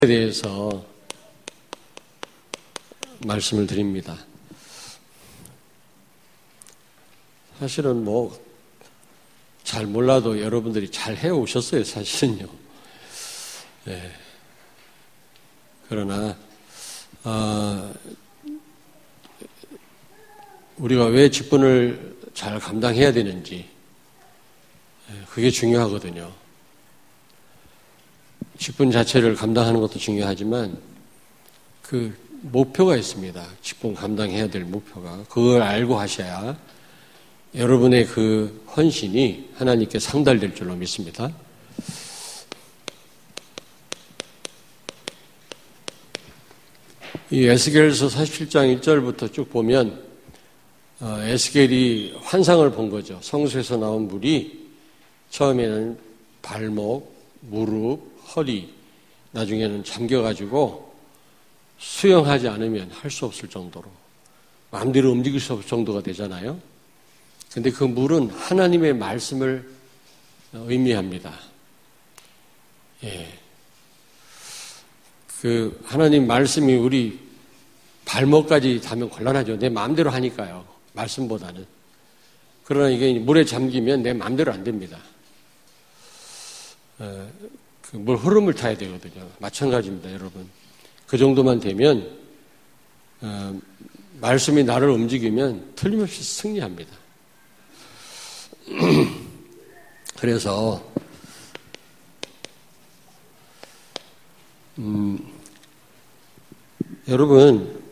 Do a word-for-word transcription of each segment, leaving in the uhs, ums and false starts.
대해서 말씀을 드립니다. 사실은 뭐 잘 몰라도 여러분들이 잘 해오셨어요, 사실은요. 네. 그러나 어, 우리가 왜 직분을 잘 감당해야 되는지 그게 중요하거든요. 직분 자체를 감당하는 것도 중요하지만 그 목표가 있습니다. 직분 감당해야 될 목표가. 그걸 알고 하셔야 여러분의 그 헌신이 하나님께 상달될 줄로 믿습니다. 이 에스겔서 사십칠 장 일 절부터 쭉 보면 에스겔이 환상을 본 거죠. 성소에서 나온 물이 처음에는 발목, 무릎, 허리, 나중에는 잠겨가지고 수영하지 않으면 할 수 없을 정도로 마음대로 움직일 수 없을 정도가 되잖아요. 근데 그 물은 하나님의 말씀을 의미합니다. 예. 그 하나님 말씀이 우리 발목까지 닿으면 곤란하죠. 내 마음대로 하니까요. 말씀보다는. 그러나 이게 물에 잠기면 내 마음대로 안 됩니다. 어, 그 물 흐름을 타야 되거든요. 마찬가지입니다, 여러분. 그 정도만 되면 어, 말씀이 나를 움직이면 틀림없이 승리합니다. 그래서 음, 여러분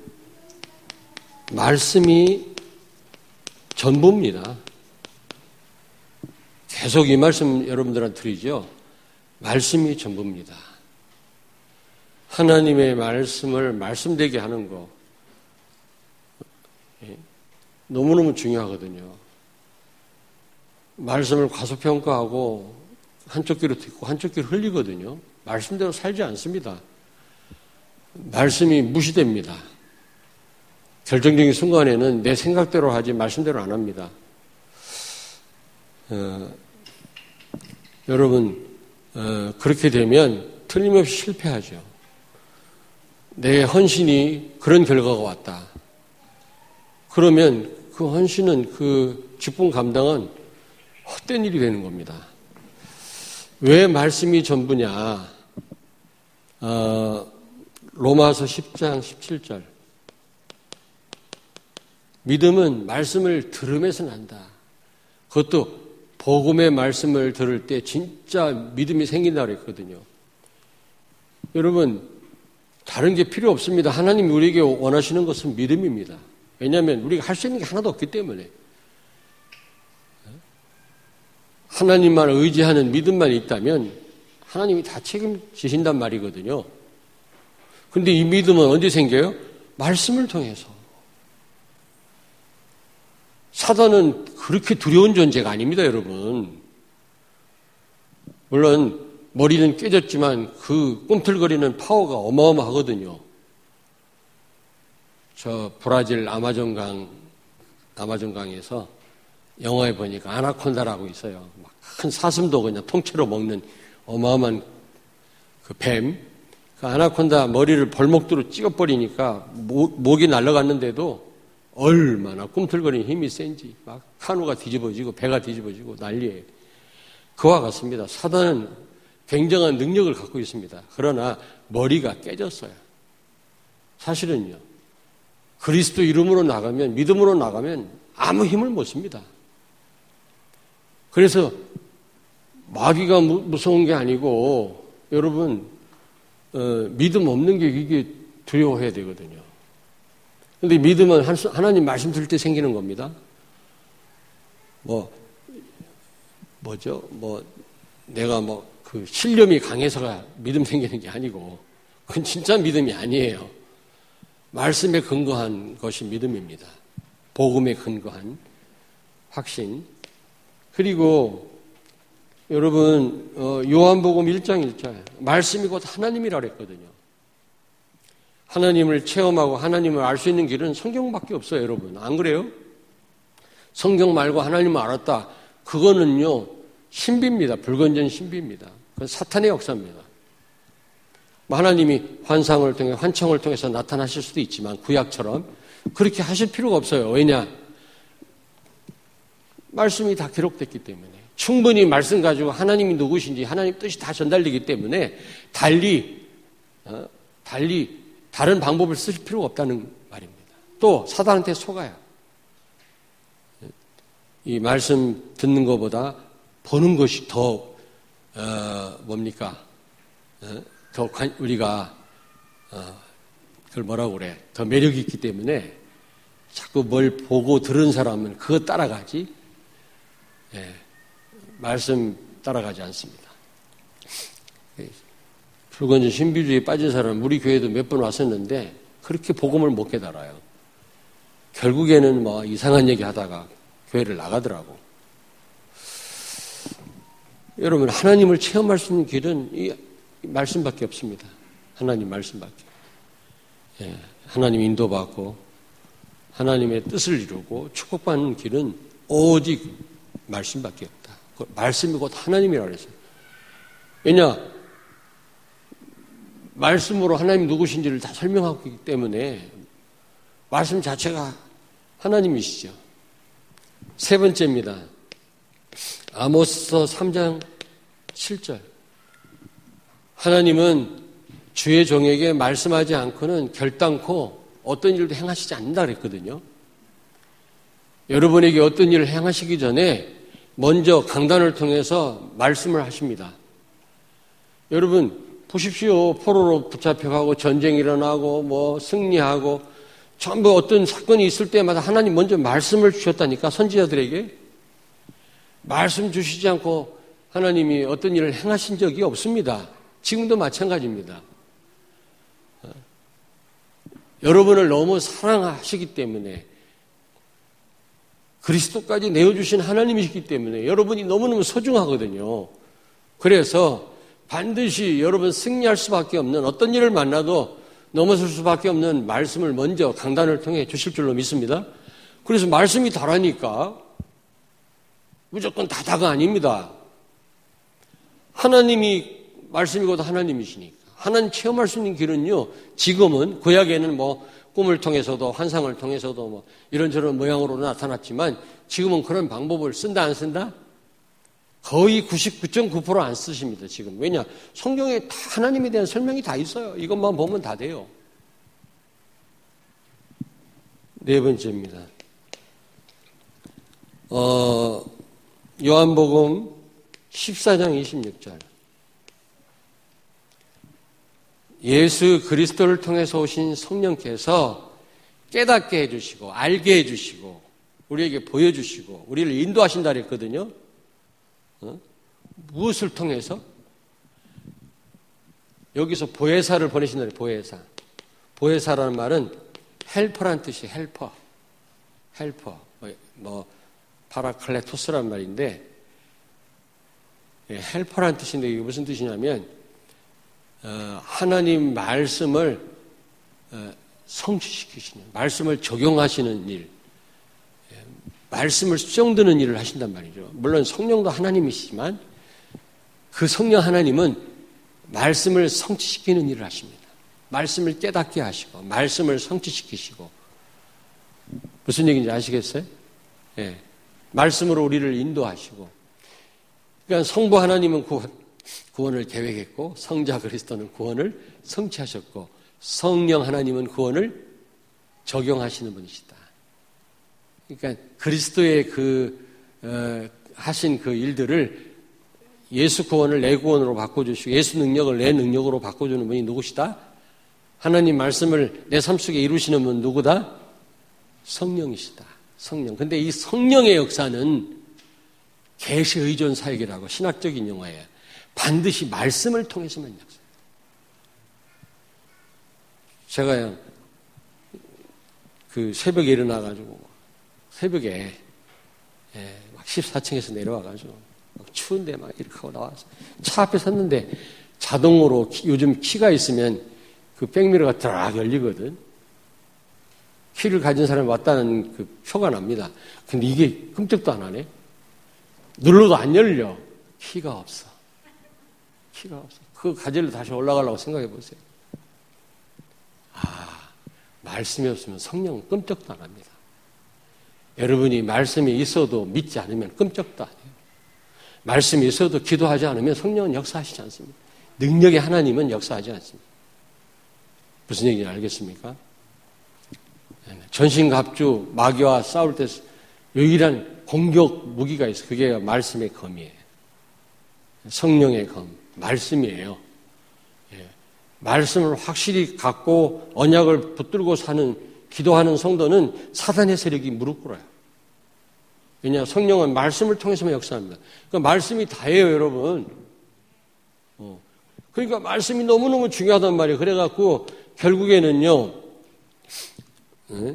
말씀이 전부입니다. 계속 이 말씀 여러분들한테 드리죠. 말씀이 전부입니다. 하나님의 말씀을 말씀되게 하는 거 너무너무 중요하거든요. 말씀을 과소평가하고 한쪽 귀로 듣고 한쪽 귀로 흘리거든요. 말씀대로 살지 않습니다. 말씀이 무시됩니다. 결정적인 순간에는 내 생각대로 하지 말씀대로 안 합니다. 어, 여러분 어, 그렇게 되면 틀림없이 실패하죠. 내 헌신이 그런 결과가 왔다. 그러면 그 헌신은 그 직분 감당은 헛된 일이 되는 겁니다. 왜 말씀이 전부냐? 어, 로마서 십 장 십칠 절. 믿음은 말씀을 들으면서 난다. 그것도 복음의 말씀을 들을 때 진짜 믿음이 생긴다고 그랬거든요. 여러분, 다른 게 필요 없습니다. 하나님이 우리에게 원하시는 것은 믿음입니다. 왜냐하면 우리가 할 수 있는 게 하나도 없기 때문에. 하나님만 의지하는 믿음만 있다면 하나님이 다 책임지신단 말이거든요. 그런데 이 믿음은 언제 생겨요? 말씀을 통해서. 사단은 그렇게 두려운 존재가 아닙니다, 여러분. 물론 머리는 깨졌지만 그 꿈틀거리는 파워가 어마어마하거든요. 저 브라질 아마존강, 아마존강에서 영화에 보니까 아나콘다라고 있어요. 막 큰 사슴도 그냥 통째로 먹는 어마어마한 그 뱀. 그 아나콘다 머리를 벌목도로 찍어버리니까 목, 목이 날아갔는데도 얼마나 꿈틀거리는 힘이 센지 막 카누가 뒤집어지고 배가 뒤집어지고 난리예요. 그와 같습니다. 사단은 굉장한 능력을 갖고 있습니다. 그러나 머리가 깨졌어요. 사실은요. 그리스도 이름으로 나가면, 믿음으로 나가면 아무 힘을 못 씁니다. 그래서 마귀가 무서운 게 아니고 여러분 어, 믿음 없는 게 이게 두려워해야 되거든요. 그런데 믿음은 하나님 말씀 들을 때 생기는 겁니다. 뭐 뭐죠? 뭐 내가 뭐 그 신념이 강해서가 믿음 생기는 게 아니고 그건 진짜 믿음이 아니에요. 말씀에 근거한 것이 믿음입니다. 복음에 근거한 확신. 그리고 여러분 요한복음 일 장 일 절 말씀이 곧 하나님이라 그랬거든요. 하나님을 체험하고 하나님을 알 수 있는 길은 성경밖에 없어요, 여러분. 안 그래요? 성경 말고 하나님을 알았다. 그거는요 신비입니다. 불건전 신비입니다. 그건 사탄의 역사입니다. 뭐 하나님이 환상을 통해 환청을 통해서 나타나실 수도 있지만 구약처럼 그렇게 하실 필요가 없어요. 왜냐? 말씀이 다 기록됐기 때문에 충분히 말씀 가지고 하나님이 누구신지 하나님 뜻이 다 전달되기 때문에 달리 어, 달리 다른 방법을 쓰실 필요가 없다는 말입니다. 또 사단한테 속아요. 이 말씀 듣는 것보다 보는 것이 더 어, 뭡니까? 어, 더 관, 우리가 어, 그걸 뭐라고 그래? 더 매력이 있기 때문에 자꾸 뭘 보고 들은 사람은 그거 따라가지 예, 말씀 따라가지 않습니다. 불건전 신비주의에 빠진 사람은 우리 교회도 몇 번 왔었는데 그렇게 복음을 못 깨달아요. 결국에는 뭐 이상한 얘기 하다가 교회를 나가더라고. 여러분, 하나님을 체험할 수 있는 길은 이 말씀밖에 없습니다. 하나님 말씀밖에. 예, 하나님 인도받고 하나님의 뜻을 이루고 축복받는 길은 오직 말씀밖에 없다. 말씀이 곧 하나님이라고 그랬어요. 왜냐? 말씀으로 하나님 누구신지를 다 설명하고 있기 때문에 말씀 자체가 하나님이시죠. 세 번째입니다. 아모스서 삼 장 칠 절. 하나님은 주의 종에게 말씀하지 않고는 결단코 어떤 일도 행하시지 않는다 그랬거든요. 여러분에게 어떤 일을 행하시기 전에 먼저 강단을 통해서 말씀을 하십니다. 여러분 보십시오. 포로로 붙잡혀가고 전쟁이 일어나고 뭐 승리하고 전부 어떤 사건이 있을 때마다 하나님 먼저 말씀을 주셨다니까 선지자들에게. 말씀 주시지 않고 하나님이 어떤 일을 행하신 적이 없습니다. 지금도 마찬가지입니다. 여러분을 너무 사랑하시기 때문에 그리스도까지 내어주신 하나님이시기 때문에 여러분이 너무너무 소중하거든요. 그래서 반드시 여러분 승리할 수밖에 없는 어떤 일을 만나도 넘어설 수밖에 없는 말씀을 먼저 강단을 통해 주실 줄로 믿습니다. 그래서 말씀이 다라니까 무조건 다다가 아닙니다. 하나님이 말씀이고도 하나님이시니까. 하나님 체험할 수 있는 길은요, 지금은 구약에는 뭐 꿈을 통해서도 환상을 통해서도 뭐 이런저런 모양으로 나타났지만 지금은 그런 방법을 쓴다 안 쓴다? 거의 구십구 점 구 퍼센트 안 쓰십니다, 지금. 왜냐? 성경에 다 하나님에 대한 설명이 다 있어요. 이것만 보면 다 돼요. 네 번째입니다. 어, 요한복음 십사 장 이십육 절. 예수 그리스도를 통해서 오신 성령께서 깨닫게 해주시고, 알게 해주시고, 우리에게 보여주시고, 우리를 인도하신다 그랬거든요. 어? 무엇을 통해서? 여기서 보혜사를 보내신다 그래요. 보혜사. 보혜사라는 말은 헬퍼란 뜻이 헬퍼. 헬퍼. 뭐, 뭐 파라클레토스란 말인데 헬퍼란 뜻인데 이게 무슨 뜻이냐면 어, 하나님 말씀을 어, 성취시키시는, 말씀을 적용하시는 일, 말씀을 수정드는 일을 하신단 말이죠. 물론 성령도 하나님이시지만 그 성령 하나님은 말씀을 성취시키는 일을 하십니다. 말씀을 깨닫게 하시고 말씀을 성취시키시고. 무슨 얘기인지 아시겠어요? 예. 말씀으로 우리를 인도하시고. 그러니까 성부 하나님은 구원, 구원을 계획했고 성자 그리스도는 구원을 성취하셨고 성령 하나님은 구원을 적용하시는 분이시다. 그러니까 그리스도의 그 어, 하신 그 일들을 예수 구원을 내 구원으로 바꿔주시고 예수 능력을 내 능력으로 바꿔주는 분이 누구시다? 하나님 말씀을 내 삶 속에 이루시는 분 누구다? 성령이시다. 성령. 근데 이 성령의 역사는 계시 의존 사역이라고 신학적인 용어예요. 반드시 말씀을 통해서만 역사. 제가 그 새벽에 일어나가지고 새벽에 예, 막 십사 층에서 내려와가지고 막 추운데 막 이렇게 하고 나와서 차 앞에 섰는데 자동으로 키, 요즘 키가 있으면 그 백미러가 딱 열리거든. 키를 가진 사람이 왔다는 그 표가 납니다. 근데 이게 끔찍도 안 하네. 눌러도 안 열려. 키가 없어. 키가 없어. 그 가지를 다시 올라가려고 생각해 보세요. 아, 말씀이 없으면 성령은 끔찍도 안 합니다. 여러분이 말씀이 있어도 믿지 않으면 끔찍도 안 해요. 말씀이 있어도 기도하지 않으면 성령은 역사하시지 않습니다. 능력의 하나님은 역사하지 않습니다. 무슨 얘기인지 알겠습니까? 전신갑주 마귀와 싸울 때 유일한 공격 무기가 있어요. 그게 말씀의 검이에요. 성령의 검, 말씀이에요. 예. 말씀을 확실히 갖고 언약을 붙들고 사는 기도하는 성도는 사단의 세력이 무릎 꿇어요. 왜냐, 성령은 말씀을 통해서만 역사합니다. 그러니까 말씀이 다예요, 여러분. 어. 그러니까 말씀이 너무너무 중요하단 말이에요. 그래갖고 결국에는요, 예?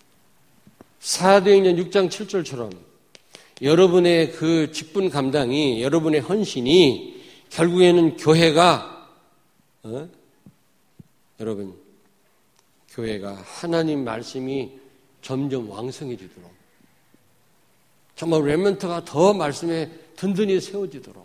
사도행전 육 장 칠 절처럼 여러분의 그 직분 감당이, 여러분의 헌신이 결국에는 교회가, 어? 여러분, 교회가 하나님 말씀이 점점 왕성해지도록, 정말 렘넌트가 더 말씀에 든든히 세워지도록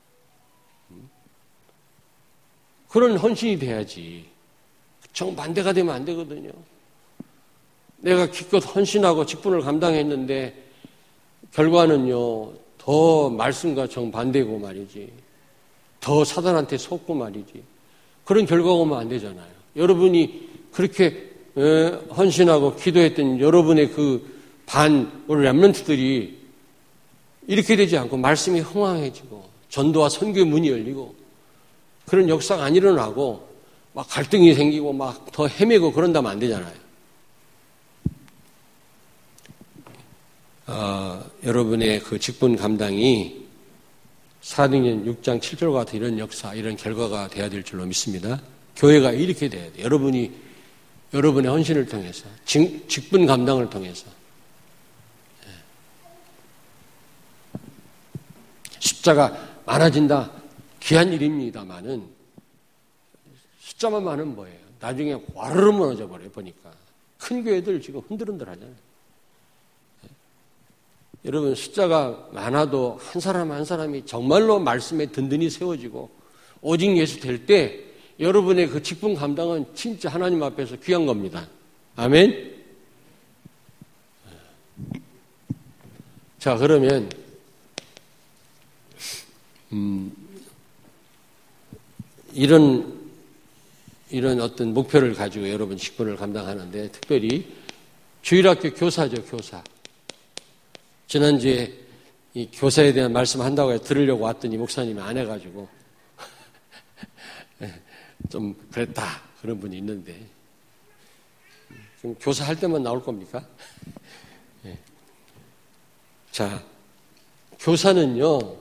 그런 헌신이 돼야지. 정반대가 되면 안 되거든요. 내가 기껏 헌신하고 직분을 감당했는데 결과는요, 더 말씀과 정반대고 말이지. 더 사단한테 속고 말이지. 그런 결과가 오면 안 되잖아요. 여러분이 그렇게 헌신하고 기도했던 여러분의 그 반, 우리 렘넌트들이 이렇게 되지 않고 말씀이 흥황해지고 전도와 선교의 문이 열리고 그런 역사가 안 일어나고 막 갈등이 생기고 막 더 헤매고 그런다면 안 되잖아요. 어, 여러분의 그 직분 감당이 사도행전 육 장 칠 절과 같은 이런 역사, 이런 결과가 돼야 될 줄로 믿습니다. 교회가 이렇게 돼야 돼요. 여러분이, 여러분의 헌신을 통해서, 직, 직분 감당을 통해서. 숫자가 많아진다. 귀한 일입니다만은 숫자만 많으면 뭐예요? 나중에 와르르 무너져 버려요. 보니까 큰 교회들 지금 흔들흔들 하잖아요. 여러분, 숫자가 많아도 한 사람 한 사람이 정말로 말씀에 든든히 세워지고 오직 예수 될 때 여러분의 그 직분 감당은 진짜 하나님 앞에서 귀한 겁니다. 아멘. 자, 그러면 음, 이런 이런 어떤 목표를 가지고 여러분 직분을 감당하는데, 특별히 주일학교 교사죠, 교사. 지난주에 이 교사에 대한 말씀 한다고 해서 들으려고 왔더니 목사님이 안 해가지고 좀 그랬다 그런 분이 있는데, 그럼 교사 할 때만 나올 겁니까? 네. 자, 교사는요,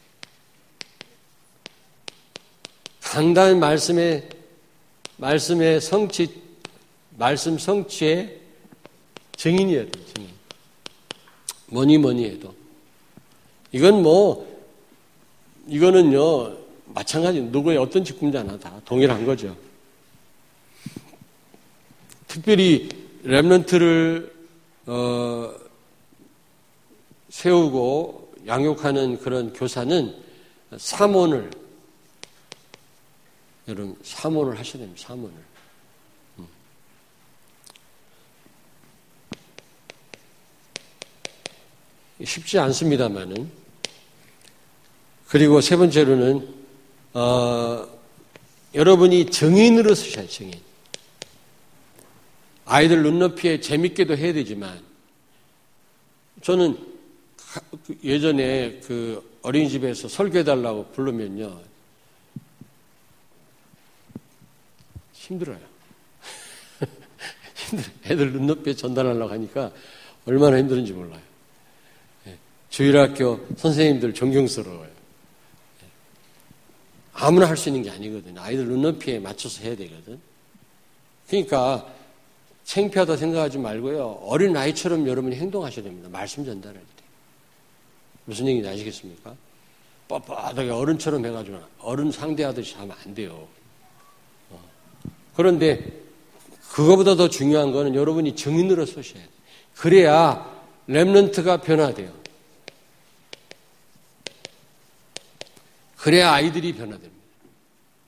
강단 말씀의 말씀의 성취, 말씀 성취의 증인이어야 돼요, 증인. 뭐니 뭐니 해도. 이건 뭐, 이거는요, 마찬가지, 누구의 어떤 직분자나 다 동일한 거죠. 특별히 렘넌트를, 어, 세우고 양육하는 그런 교사는 사모를, 여러분, 사모를 하셔야 됩니다, 사모를. 음. 쉽지 않습니다만은. 그리고 세 번째로는, 어, 여러분이 정인으로 쓰셔야 해요, 정인. 아이들 눈높이에 재밌게도 해야 되지만, 저는 예전에 그 어린이집에서 설교해달라고 부르면요, 힘들어요. 힘들어요. 애들 눈높이에 전달하려고 하니까 얼마나 힘든지 몰라요. 주일학교 선생님들 존경스러워요. 아무나 할 수 있는 게 아니거든요. 아이들 눈높이에 맞춰서 해야 되거든. 그러니까 창피하다 생각하지 말고요, 어린 아이처럼 여러분이 행동하셔야 됩니다. 말씀 전달할 때. 무슨 얘기인지 아시겠습니까? 뻣뻣하게 어른처럼 해가지고 어른 상대하듯이 하면 안 돼요. 그런데 그거보다 더 중요한 거는 여러분이 증인으로 서셔야 돼요. 그래야 렘넌트가 변화돼요. 그래야 아이들이 변화됩니다.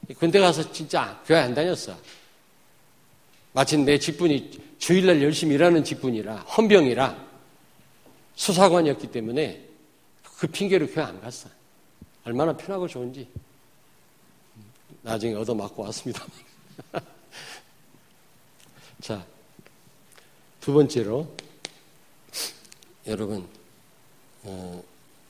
군대 가서 진짜 교회 안 다녔어. 마침 내 직분이 주일날 열심히 일하는 직분이라, 헌병이라, 수사관이었기 때문에 그 핑계로 교회 안 갔어. 얼마나 편하고 좋은지. 나중에 얻어맞고 왔습니다. 자, 두 번째로, 여러분, 어,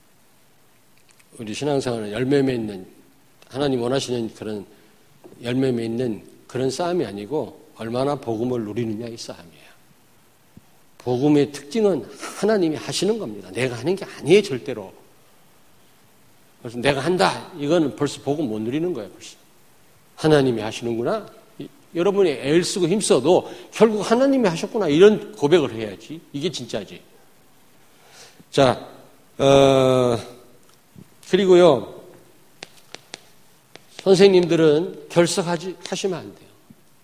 우리 신앙생활은 열매 맺는, 하나님 원하시는 그런 열매 맺는 그런 싸움이 아니고 얼마나 복음을 누리느냐의 싸움이에요. 복음의 특징은 하나님이 하시는 겁니다. 내가 하는 게 아니에요, 절대로. 그래서 내가 한다, 이거는 벌써 복음 못 누리는 거예요, 벌써. 하나님이 하시는구나. 여러분이 애를 쓰고 힘써도 결국 하나님이 하셨구나, 이런 고백을 해야지. 이게 진짜지. 자, 어, 그리고요, 선생님들은 결석하지, 하시면 안 돼요.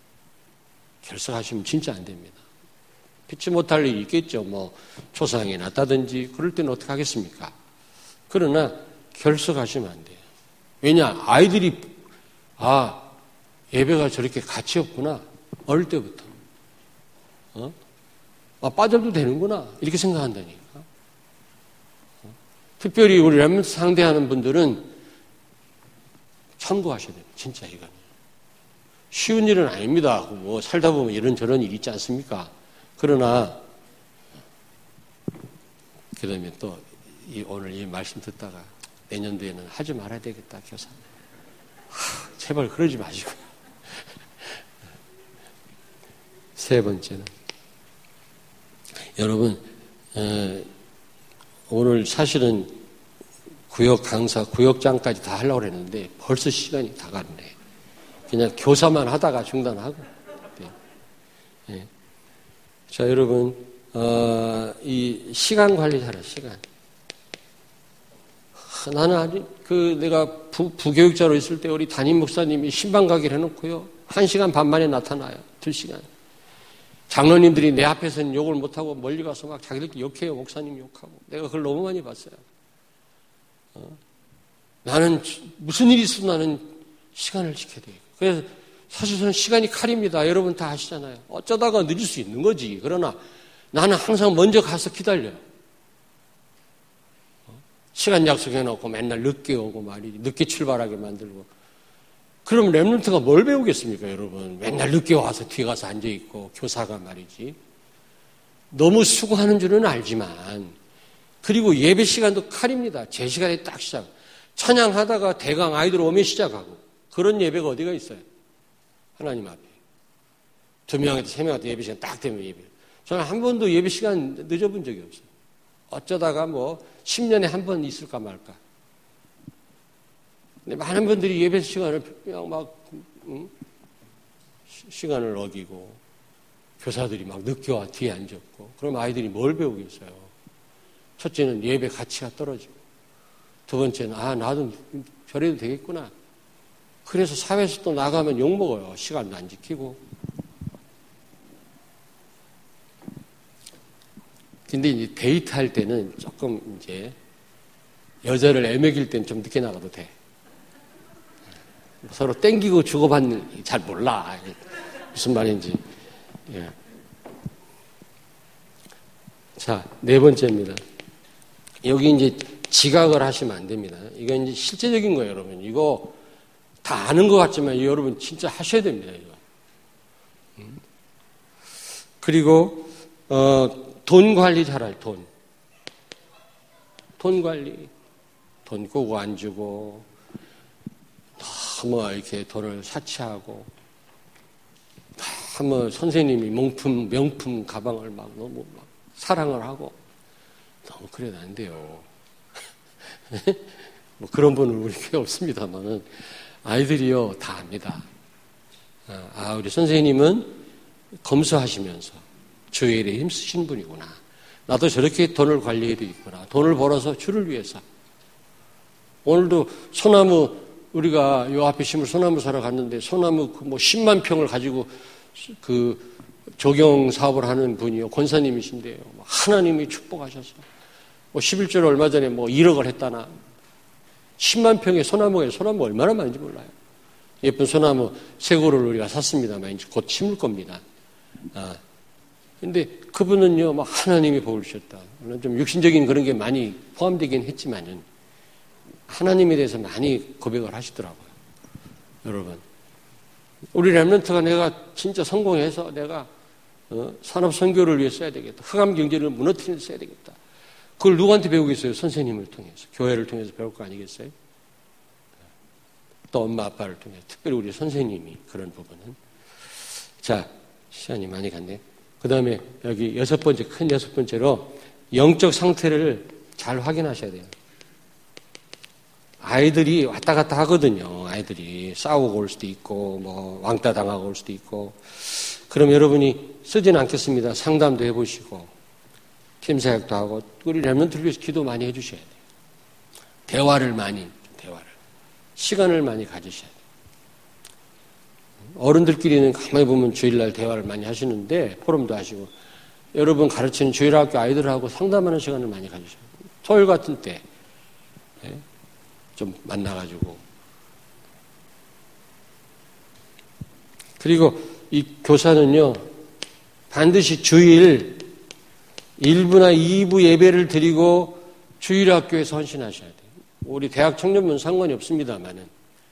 결석하시면 진짜 안 됩니다. 피치 못할 일이 있겠죠. 뭐, 초상이 났다든지, 그럴 때는 어떻게 하겠습니까? 그러나, 결석하시면 안 돼요. 왜냐, 아이들이, 아, 예배가 저렇게 가치 없구나. 어릴 때부터. 어? 아, 빠져도 되는구나. 이렇게 생각한다니까. 어? 특별히 우리 렘넌트 상대하는 분들은 참고하셔야 돼요. 진짜 이거는. 쉬운 일은 아닙니다. 뭐, 살다 보면 이런저런 일이 있지 않습니까? 그러나, 그 다음에 또, 이, 오늘 이 말씀 듣다가 내년도에는 하지 말아야 되겠다, 교사. 하, 제발 그러지 마시고. 세 번째는, 여러분, 에, 오늘 사실은 구역 강사, 구역장까지 다 하려고 했는데 벌써 시간이 다 갔네. 그냥 교사만 하다가 중단하고. 네. 네. 자, 여러분, 어, 이 시간 관리 잘해, 시간. 나는 아직 그 내가 부, 부교육자로 있을 때 우리 담임 목사님이 신방 가기를 해놓고요. 한 시간 반 만에 나타나요. 두 시간. 장로님들이 내 앞에서는 욕을 못하고 멀리 가서 막 자기들끼리 욕해요. 목사님 욕하고. 내가 그걸 너무 많이 봤어요. 어? 나는 무슨 일이 있어도 나는 시간을 지켜야 돼요. 그래서 사실 저는 시간이 칼입니다. 여러분 다 아시잖아요. 어쩌다가 늦을 수 있는 거지. 그러나 나는 항상 먼저 가서 기다려요. 어? 시간 약속해놓고 맨날 늦게 오고 말이지. 늦게 출발하게 만들고. 그럼 렘넌트가 뭘 배우겠습니까, 여러분? 맨날 늦게 와서 뒤에 가서 앉아있고, 교사가 말이지. 너무 수고하는 줄은 알지만, 그리고 예배 시간도 칼입니다. 제 시간에 딱 시작. 찬양하다가 대강 아이들 오면 시작하고. 그런 예배가 어디가 있어요? 하나님 앞에. 두 명한테, 세 명한테 예배 시간 딱 되면 예배. 저는 한 번도 예배 시간 늦어본 적이 없어요. 어쩌다가 뭐, 십 년에 한 번 있을까 말까. 근데 많은 분들이 예배 시간을 그냥 막, 응? 시간을 어기고, 교사들이 막 늦게 와 뒤에 앉았고, 그럼 아이들이 뭘 배우겠어요? 첫째는 예배 가치가 떨어지고, 두 번째는, 아, 나도 저래도 되겠구나. 그래서 사회에서 또 나가면 욕먹어요. 시간도 안 지키고. 근데 이제 데이트 할 때는 조금 이제, 여자를 애먹일 때는 좀 늦게 나가도 돼. 서로 땡기고 주고받는, 잘 몰라. 무슨 말인지. 예. 자, 네 번째입니다. 여기 이제 지각을 하시면 안 됩니다. 이건 이제 실제적인 거예요, 여러분. 이거 다 아는 것 같지만 여러분 진짜 하셔야 됩니다, 이거. 음. 그리고, 어, 돈 관리 잘할, 돈. 돈 관리. 돈 꼬고 안 주고, 너무 이렇게 돈을 사치하고, 너무 선생님이 명품, 명품 가방을 막 너무 막 사랑을 하고, 너무 그래도 안 돼요. 뭐 그런 분은 우리 교회 없습니다만은, 아이들이요, 다 압니다. 아, 우리 선생님은 검소하시면서 주일에 힘쓰신 분이구나. 나도 저렇게 돈을 관리해야 되겠구나. 돈을 벌어서 주를 위해서. 오늘도 소나무, 우리가 요 앞에 심을 소나무 사러 갔는데 소나무 뭐 십만 평을 가지고 그 조경 사업을 하는 분이요. 권사님이신데요. 하나님이 축복하셔서 뭐 십일 조를 얼마 전에 뭐 일억을 했다나 십만 평의 소나무에 소나무 얼마나 많은지 몰라요. 예쁜 소나무 쇠고를 우리가 샀습니다만 이제 곧 심을 겁니다. 아, 근데 그분은요, 막 하나님이 복을 주셨다. 물론 좀 육신적인 그런 게 많이 포함되긴 했지만은 하나님에 대해서 많이 고백을 하시더라고요. 여러분, 우리 렘넌트가 내가 진짜 성공해서 내가 어, 산업 선교를 위해 써야 되겠다. 흑암 경제를 무너뜨리는 데 써야 되겠다. 그걸 누구한테 배우겠어요? 선생님을 통해서, 교회를 통해서 배울 거 아니겠어요? 또 엄마 아빠를 통해서, 특별히 우리 선생님이 그런 부분은. 자, 시간이 많이 갔네. 그 다음에 여기 여섯 번째, 큰 여섯 번째로 영적 상태를 잘 확인하셔야 돼요. 아이들이 왔다 갔다 하거든요. 아이들이 싸우고 올 수도 있고, 뭐, 왕따 당하고 올 수도 있고. 그럼 여러분이 쓰지는 않겠습니다. 상담도 해보시고, 팀사역도 하고, 우리 렘넌트를 위해서 기도 많이 해주셔야 돼요. 대화를 많이, 대화를. 시간을 많이 가지셔야 돼요. 어른들끼리는 가만히 보면 주일날 대화를 많이 하시는데, 포럼도 하시고, 여러분 가르치는 주일학교 아이들하고 상담하는 시간을 많이 가지셔야 돼요. 토요일 같은 때, 좀 만나가지고. 그리고 이 교사는요, 반드시 주일 일 부나 이 부 예배를 드리고 주일학교에서 헌신하셔야 돼요. 우리 대학 청년분 상관이 없습니다만은.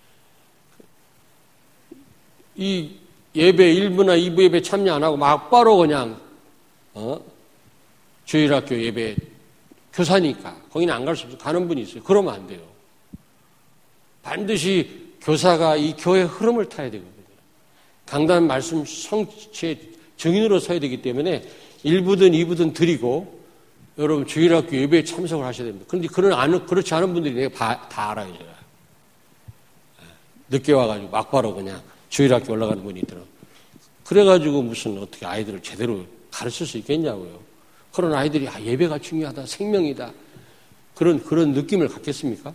이 예배 일 부나 이 부 예배 참여 안 하고 막바로 그냥, 어? 주일학교 예배 교사니까 거기는 안 갈 수 없어요. 가는 분이 있어요. 그러면 안 돼요. 반드시 교사가 이 교회 흐름을 타야 되거든요. 강단 말씀 성취의 증인으로 서야 되기 때문에 일 부든 이 부든 드리고 여러분 주일학교 예배에 참석을 하셔야 됩니다. 그런데 그런 그렇지 않은 분들이 내가 다 알아요. 제가. 늦게 와가지고 막바로 그냥 주일학교 올라가는 분이 있더라고요. 그래가지고 무슨 어떻게 아이들을 제대로 가르칠 수 있겠냐고요. 그런 아이들이 아, 예배가 중요하다, 생명이다. 그런 그런 느낌을 갖겠습니까?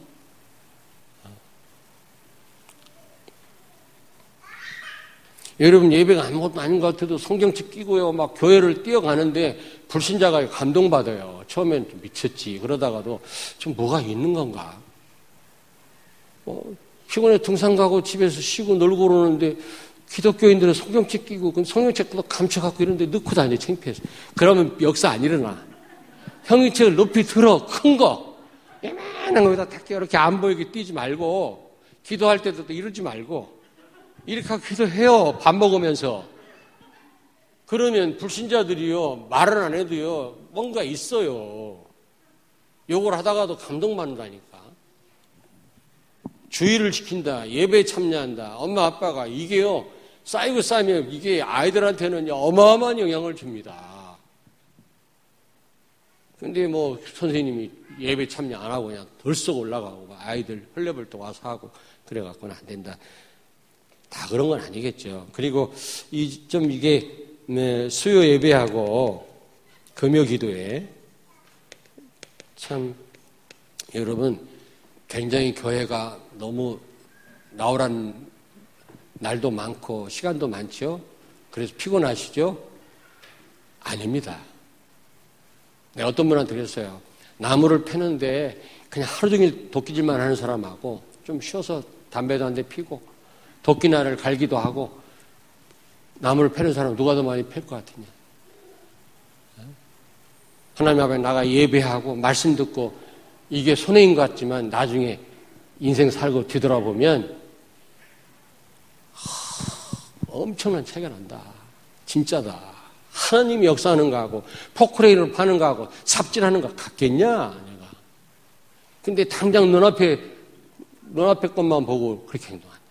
여러분 예배가 아무것도 아닌 것 같아도 성경책 끼고요 막 교회를 뛰어가는데 불신자가 감동받아요. 처음엔 좀 미쳤지. 그러다가도 좀 뭐가 있는 건가. 어, 피곤해 등산 가고 집에서 쉬고 놀고 그러는데 기독교인들은 성경책 끼고 성경책도 감춰갖고 이런데 넣고 다녀 창피해서. 그러면 역사 안 일어나. 성경책을 높이 들어 큰 거. 예만한 거에다 딱 이렇게 안 보이게 뛰지 말고 기도할 때도 이러지 말고 이렇게 하고 기도해요. 밥 먹으면서. 그러면 불신자들이요. 말을 안 해도요. 뭔가 있어요. 욕을 하다가도 감동받는다니까. 주의를 지킨다. 예배에 참여한다. 엄마 아빠가 이게요. 쌓이고 쌓이면 이게 아이들한테는 어마어마한 영향을 줍니다. 근데 뭐 선생님이 예배 참여 안 하고 그냥 덜썩 올라가고 아이들 헐레벌떡 와서 하고 그래갖고는 안 된다. 다 그런 건 아니겠죠. 그리고 이 좀 이게 수요 예배하고 금요 기도에 참 여러분 굉장히 교회가 너무 나오란 날도 많고 시간도 많죠. 그래서 피곤하시죠? 아닙니다. 내가 어떤 분한테 그랬어요. 나무를 패는데 그냥 하루 종일 도끼질만 하는 사람하고 좀 쉬어서 담배도 한 대 피고 도끼날을 갈기도 하고 나무를 패는 사람 누가 더 많이 팰 것 같으냐. 하나님 앞에 나가 예배하고 말씀 듣고 이게 손해인 것 같지만 나중에 인생 살고 뒤돌아보면 하, 엄청난 차이가 난다. 진짜다. 하나님이 역사하는 거하고 포크레인을 파는 거하고 삽질하는 거 같겠냐 내가. 근데 당장 눈앞에 눈앞에 것만 보고 그렇게 행동한다.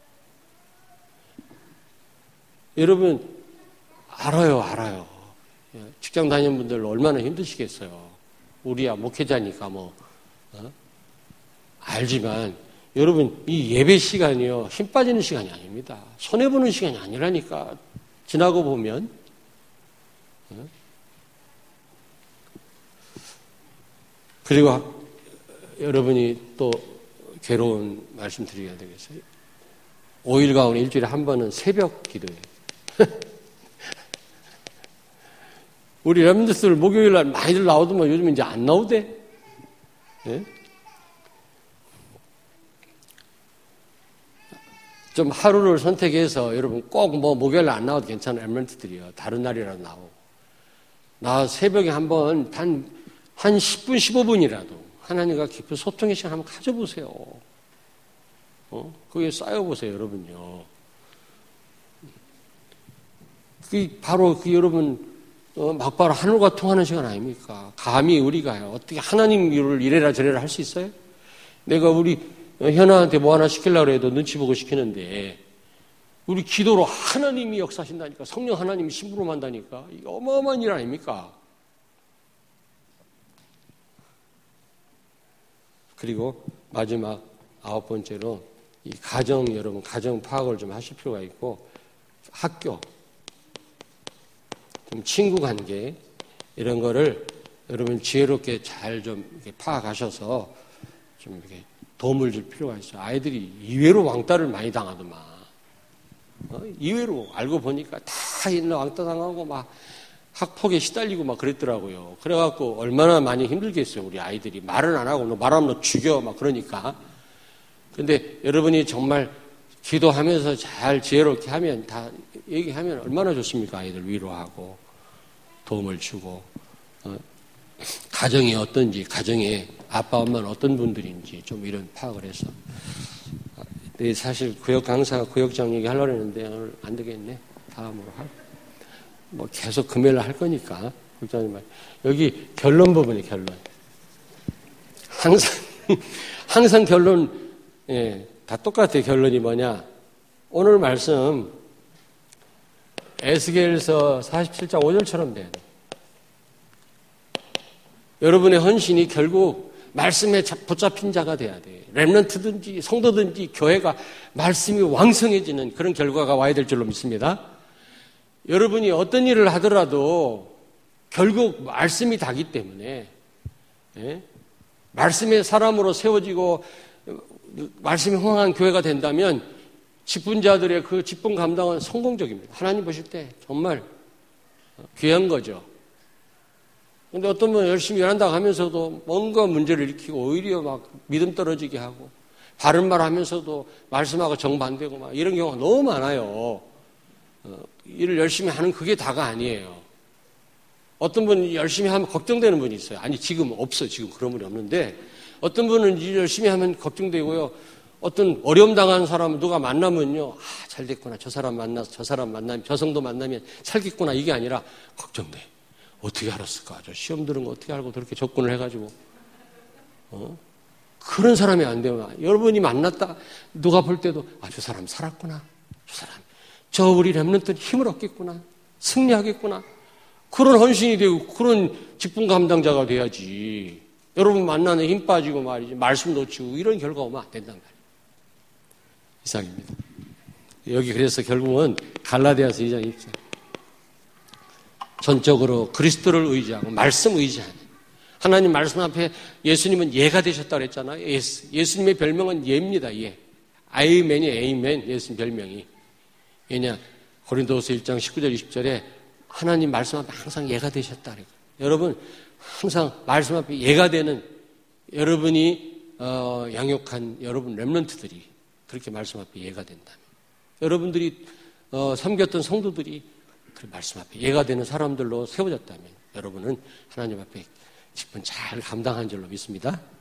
여러분 알아요 알아요. 직장 다니는 분들 얼마나 힘드시겠어요. 우리야 목회자니까 뭐 어? 알지만 여러분 이 예배 시간이요 힘 빠지는 시간이 아닙니다. 손해보는 시간이 아니라니까. 지나고 보면 어? 그리고 여러분이 또 괴로운 말씀 드려야 되겠어요. 오 일 가운데 일주일에 한 번은 새벽 기도예요. 우리 렘넌트들 목요일 날 많이들 나오더만 요즘 이제 안 나오대. 예? 좀 하루를 선택해서 여러분 꼭 뭐 목요일 안 나와도 괜찮은 렘넌트들이요. 다른 날이라도 나오고. 나 새벽에 한번 단, 한 십 분, 십오 분이라도 하나님과 깊은 소통의 시간 한번 가져보세요. 어? 그게 쌓여보세요, 여러분요. 그 바로 그 여러분, 어, 막바로 하늘과 통하는 시간 아닙니까? 감히 우리가요, 어떻게 하나님 일을 이래라 저래라 할 수 있어요? 내가 우리 현아한테 뭐 하나 시키려고 해도 눈치 보고 시키는데, 우리 기도로 하나님이 역사하신다니까, 성령 하나님이 심부름한다니까, 이게 어마어마한 일 아닙니까? 그리고 마지막 아홉 번째로, 이 가정, 여러분, 가정 파악을 좀 하실 필요가 있고, 학교, 좀 친구 관계, 이런 거를 여러분 지혜롭게 잘 좀 파악하셔서 좀 이렇게 도움을 줄 필요가 있어요. 아이들이 의외로 왕따를 많이 당하더만. 어? 의외로 알고 보니까 다 있는 왕따 당하고 막 학폭에 시달리고 막 그랬더라고요. 그래갖고 얼마나 많이 힘들겠어요, 우리 아이들이. 말은 안 하고, 너 말하면 너 죽여, 막 그러니까. 근데 여러분이 정말 기도하면서 잘 지혜롭게 하면, 다 얘기하면 얼마나 좋습니까? 아이들 위로하고, 도움을 주고, 어? 가정이 어떤지, 가정에 아빠, 엄마는 어떤 분들인지 좀 이런 파악을 해서. 네, 사실 구역 강사, 구역장 얘기 하려고 했는데 오늘 안 되겠네. 다음으로 할. 뭐 계속 금요일 할 거니까. 국장님 말. 여기 결론 부분이 결론. 항상, 항상 결론, 예, 다 똑같아요. 결론이 뭐냐. 오늘 말씀, 에스겔서 사십칠 장 오 절처럼 돼야 돼요. 여러분의 헌신이 결국 말씀에 붙잡힌 자가 돼야 돼요. 렘넌트든지 성도든지 교회가 말씀이 왕성해지는 그런 결과가 와야 될 줄로 믿습니다. 여러분이 어떤 일을 하더라도 결국 말씀이 다기 때문에, 예? 말씀의 사람으로 세워지고 말씀이 흥황한 교회가 된다면 직분자들의 그 직분 감당은 성공적입니다. 하나님 보실 때 정말 귀한 거죠. 근데 어떤 분은 열심히 일한다고 하면서도 뭔가 문제를 일으키고 오히려 막 믿음 떨어지게 하고 바른 말 하면서도 말씀하고 정반대고 막 이런 경우가 너무 많아요. 어, 일을 열심히 하는 그게 다가 아니에요. 어떤 분은 열심히 하면 걱정되는 분이 있어요. 아니 지금 없어. 지금 그런 분이 없는데 어떤 분은 일 열심히 하면 걱정되고요. 어떤 어려움 당한 사람을 누가 만나면요. 아, 잘 됐구나. 저 사람 만나서 저 사람 만나면 저 성도 만나면 살겠구나. 이게 아니라 걱정돼. 어떻게 알았을까? 저 시험 들은 거 어떻게 알고 그렇게 접근을 해가지고. 어? 그런 사람이 안 되면 여러분이 만났다 누가 볼 때도 아, 저 사람 살았구나. 저 사람. 저 우리 렘넌트는 힘을 얻겠구나. 승리하겠구나. 그런 헌신이 되고 그런 직분 감당자가 돼야지. 여러분 만나는 힘 빠지고 말이지. 말씀 놓치고 이런 결과 오면 안 된단 말이에요. 이상입니다. 여기 그래서 결국은 갈라디아서 이 장 일 절. 전적으로 그리스도를 의지하고 말씀 의지하는 하나님 말씀 앞에 예수님은 예가 되셨다고 그랬잖아요. 예수. 예수님의 별명은 예입니다. 예. 아이맨이 에이맨 예수님 별명이. 왜냐 고린도후서 일 장 십구 절 이십 절에 하나님 말씀 앞에 항상 예가 되셨다. 여러분 항상 말씀 앞에 예가 되는 여러분이 어, 양육한 여러분 렘넌트들이 그렇게 말씀 앞에 예가 된다면 여러분들이 어, 섬겼던 성도들이 그 말씀 앞에 예가 되는 사람들로 세워졌다면 여러분은 하나님 앞에 직분 잘 감당한 줄로 믿습니다.